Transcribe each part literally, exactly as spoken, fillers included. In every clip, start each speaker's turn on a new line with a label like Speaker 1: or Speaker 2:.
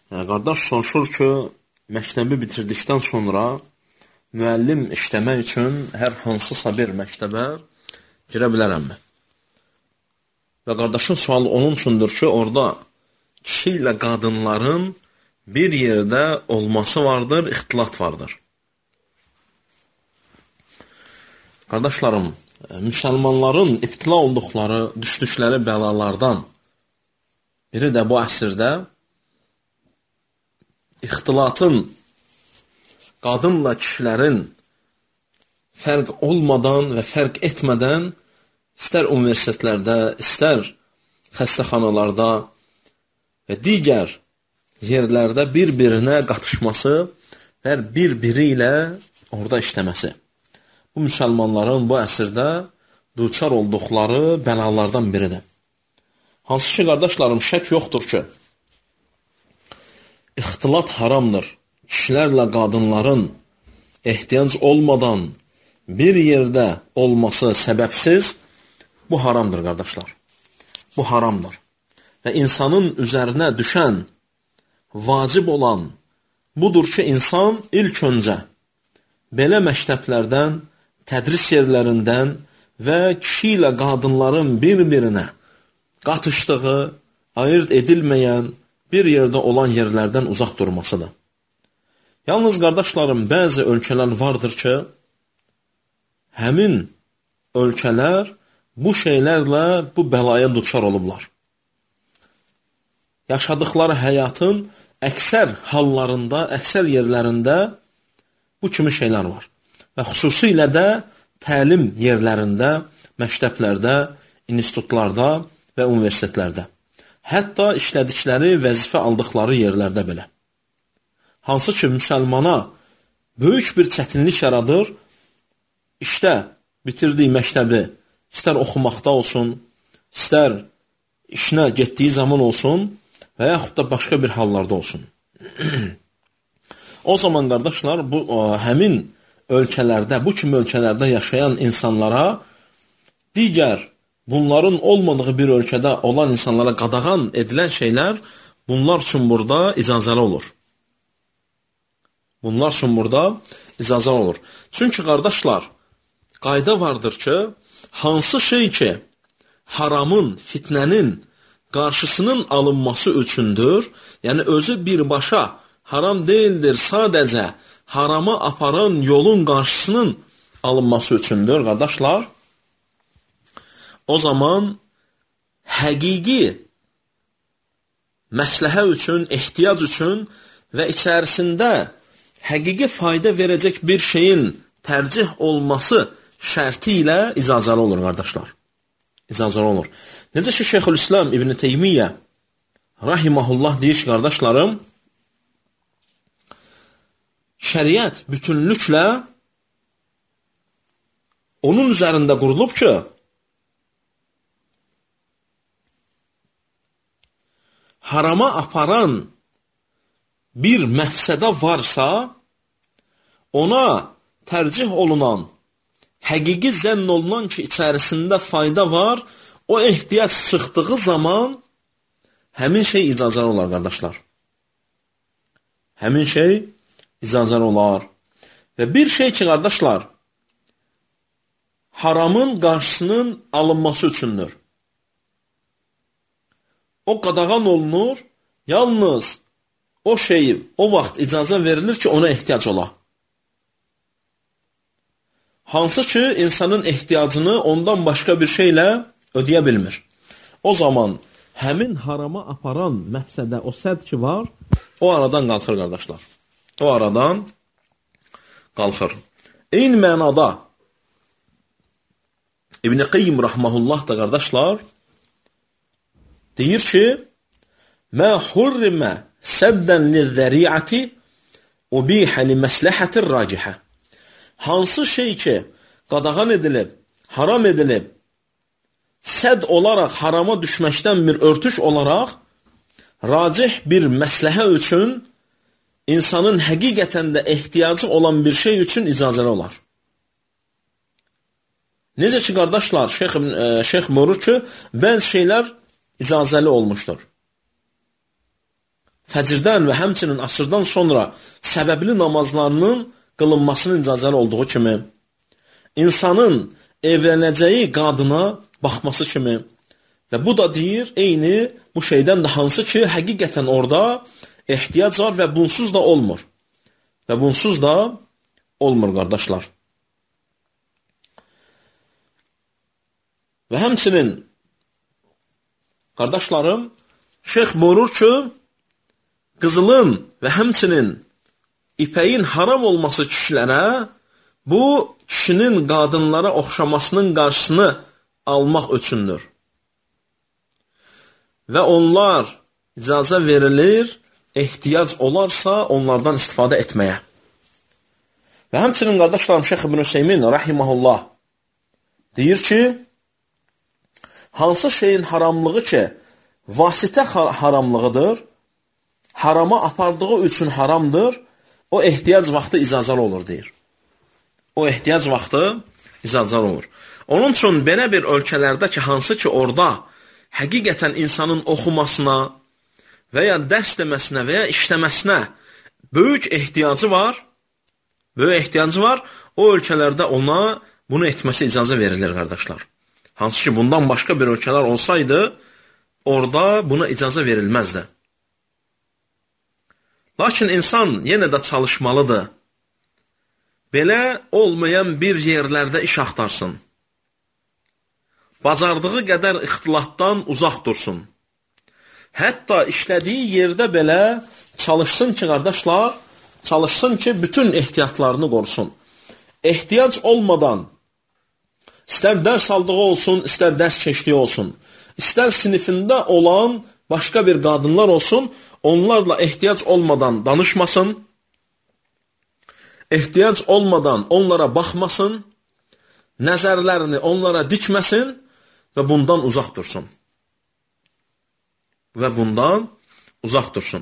Speaker 1: Qardaş soruşur ki, məktəbi bitirdikdən sonra müəllim işləmək üçün hər hansısa bir məktəbə girə bilərəmmi? Və qardaşın sualı onun üçündür ki, orada kişi ilə qadınların bir yerdə olması vardır, ixtilat vardır. Qardaşlarım, müsəlmanların ibtila olduqları, düşdükləri bəlalardan biri də bu əsrdə ixtilatın, qadınla kişilərin fərq olmadan və fərq etmədən istər universitetlərdə, istər xəstəxanalarda və digər yerlərdə bir-birinə qatışması və bir-biri ilə orada işləməsi. Bu, müsəlmanların bu əsrdə duçar olduqları bəlalardan biridir. Hansı ki, qardaşlarım, şək yoxdur ki, ixtilat haramdır. Kişilərlə qadınların ehtiyac olmadan bir yerdə olması səbəbsiz, bu haramdır, qardaşlar. Bu haramdır. Və insanın üzərinə düşən, vacib olan budur ki, insan ilk öncə belə məktəblərdən, tədris yerlərindən və kişi ilə qadınların bir-birinə qatışdığı, ayırt edilməyən bir yerdə olan yerlərdən uzaq durmasıdır. Yalnız, qardaşlarım, bəzi ölkələr vardır ki, həmin ölkələr bu şeylərlə, bu bəlaya duçar olublar. Yaşadıkları həyatın əksər hallarında, əksər yerlərində bu kimi şeylər var. Və xüsusilə də təlim yerlərində, məktəblərdə, institutlarda və universitetlərdə. Hətta işlədikləri, vəzifə aldıqları yerlərdə belə. Hansı ki, müsəlmana böyük bir çətinlik yaradır, işdə bitirdiyi məktəbi, istər oxumaqda olsun, istər işinə getdiyi zaman olsun və yaxud da başqa bir hallarda olsun. O zaman, qardaşlar, bu həmin ölkələrdə, bu kimi ölkələrdə yaşayan insanlara digər bunların olmadığı bir ölkədə olan insanlara qadağan edilən şeylər bunlar üçün burada icazəli olur. Bunlar üçün burada icazəli olur. Çünki, qardaşlar, qayda vardır ki, hansı şey ki, haramın, fitnənin qarşısının alınması üçündür, yəni özü birbaşa haram deyildir, sadəcə harama aparan yolun qarşısının alınması üçündür, qardaşlar. O zaman həqiqi məsləhə üçün, ehtiyac üçün və içərisində həqiqi fayda verəcək bir şeyin tərcih olması şərti ilə icazəli olur, qardaşlar. İcazəli olur. Necə ki, Şeyxülislam İbn Teymiyyə rahiməhullah deyir ki, qardaşlarım, şəriət bütünlüklə onun üzərində qurulub ki, harama aparan bir məfsədə varsa, ona tərcih olunan, həqiqi zənn olunan ki, içərisində fayda var, o ehtiyac çıxdığı zaman həmin şey icazəli olar, qardaşlar. Həmin şey icazəli olar. Və bir şey ki, qardaşlar, haramın qarşısının alınması üçündür. O qadağan olunur, yalnız o şeyi, o vaxt icazə verilir ki, ona ehtiyac ola. Hansı ki, insanın ehtiyacını ondan başqa bir şeylə ödəyə bilmir. O zaman həmin harama aparan məqsədə o səd ki var, o aradan qalxır, qardaşlar. O aradan qalxır. Eyni mənada İbn Qayyim rahmehullah da, qardaşlar, deyir ki, mə hurrimə səbdən lizzəri'ati ubihə li məsləhətir racihə. Hansı şey ki, qadağan edilib, haram edilib, səd olaraq harama düşməkdən bir örtüş olaraq, racih bir məsləhə üçün, insanın həqiqətən də ehtiyacı olan bir şey üçün icazəli olar. Necə ki, qardaşlar, Şeyx, e, Şeyx buyurur ki, bəzi şeylər icazəli olmuşdur. fəcrdən və həmçinin asrdan sonra səbəbli namazlarının qılınmasının icazəli olduğu kimi, insanın evlənəcəyi qadına baxması kimi və bu da deyir, eyni bu şeydən də hansı ki, həqiqətən orada ehtiyac var və bunsuz da olmur. Və bunsuz da olmur, qardaşlar. Və həmçinin, qardaşlarım, şeyx buyurur ki, qızılın və həmçinin ipəyin haram olması kişilərə, bu, kişinin qadınlara oxşamasının qarşısını almaq üçündür. Və onlar icazə verilir, ehtiyac olarsa onlardan istifadə etməyə. Və həmçinin, qardaşlarım, Şeyx İbn Hüseymin, rahiməhullah, deyir ki, hansı şeyin haramlığı ki, vasitə haramlığıdır, harama apardığı üçün haramdır, o ehtiyac vaxtı icazəli olur, deyir. O ehtiyac vaxtı icazəli olur. Onun üçün belə bir ölkələrdə ki, hansı ki, orada həqiqətən insanın oxumasına və ya dərs deməsinə və ya işləməsinə böyük ehtiyacı var, böyük ehtiyacı var, o ölkələrdə ona bunu etməsi icazə verilir, qardaşlar. Hansı ki, bundan başqa bir ölkələr olsaydı, orada buna icazə verilməzdi. Lakin insan yenə də çalışmalıdır. Belə olmayan bir yerlərdə iş axtarsın. Bacardığı qədər ixtilatdan uzaq dursun. Hətta işlədiyi yerdə belə çalışsın ki, qardaşlar, çalışsın ki, bütün ehtiyatlarını qorusun. Ehtiyac olmadan, istər dərs aldığı olsun, istər dərs keçdiyi olsun, istər sinifində olan başqa bir qadınlar olsun, onlarla ehtiyac olmadan danışmasın, ehtiyac olmadan onlara baxmasın, nəzərlərini onlara dikməsin və bundan uzaq dursun. Və bundan uzaq dursun.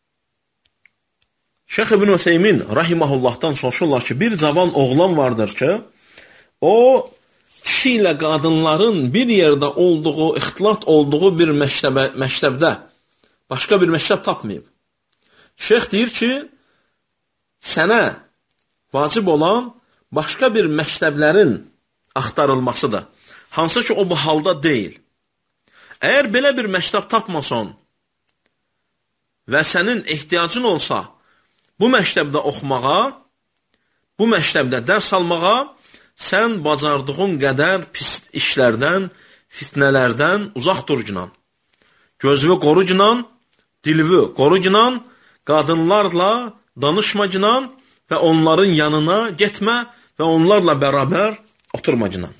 Speaker 1: Şeyx İbn Hüseymin rahimahullahdan soruşurlar ki, bir cavan oğlan vardır ki, o kişi ilə qadınların bir yerdə olduğu, ixtilat olduğu bir məktəbə, məktəbdə başqa bir məktəb tapmayıb. Şeyx deyir ki, sənə vacib olan başqa bir məktəblərin axtarılmasıdır. Hansı ki, o bu halda deyil. Əgər belə bir məktəb tapmasan və sənin ehtiyacın olsa, bu məktəbdə oxumağa, bu məktəbdə dərs almağa, sən bacardığın qədər pis işlərdən, fitnələrdən uzaq durcunan, gözünü qorucunan, dilini qorucunan, qadınlarla danışmacunan və onların yanına getmə və onlarla bərabər oturmacunan.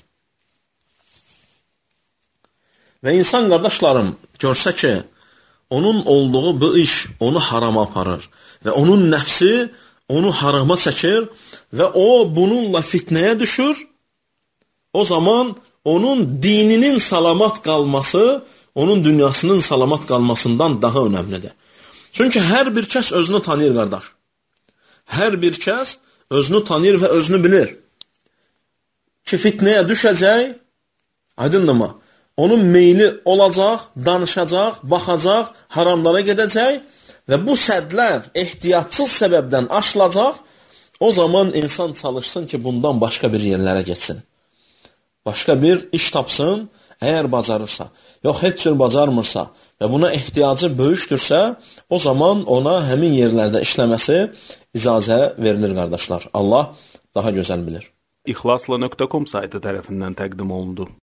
Speaker 1: Və insan, qardaşlarım, görsə ki, onun olduğu bu iş onu harama aparır və onun nəfsi onu harama çəkir və o bununla fitnəyə düşür, o zaman onun dininin salamat qalması, onun dünyasının salamat qalmasından daha önəmlidir. Çünki hər bir kəs özünü tanıyır, qardaş. Hər bir kəs özünü tanıyır və özünü bilir. Ki, fitnəyə düşəcək, aydındır mı? Onun meyli olacaq, danışacaq, baxacaq, haramlara gedəcək və bu sədlər ehtiyatsız səbəbdən aşılacaq, o zaman insan çalışsın ki, bundan başqa bir yerlərə getsin. Başqa bir iş tapsın, əgər bacarırsa, yox, heç cür bacarmırsa və buna ehtiyacı böyükdürsə, o zaman ona həmin yerlərdə işləməsi icazə verilir, qardaşlar. Allah daha gözəl bilir.
Speaker 2: İxlasla nöqtə com saytı tərəfindən təqdim olundu.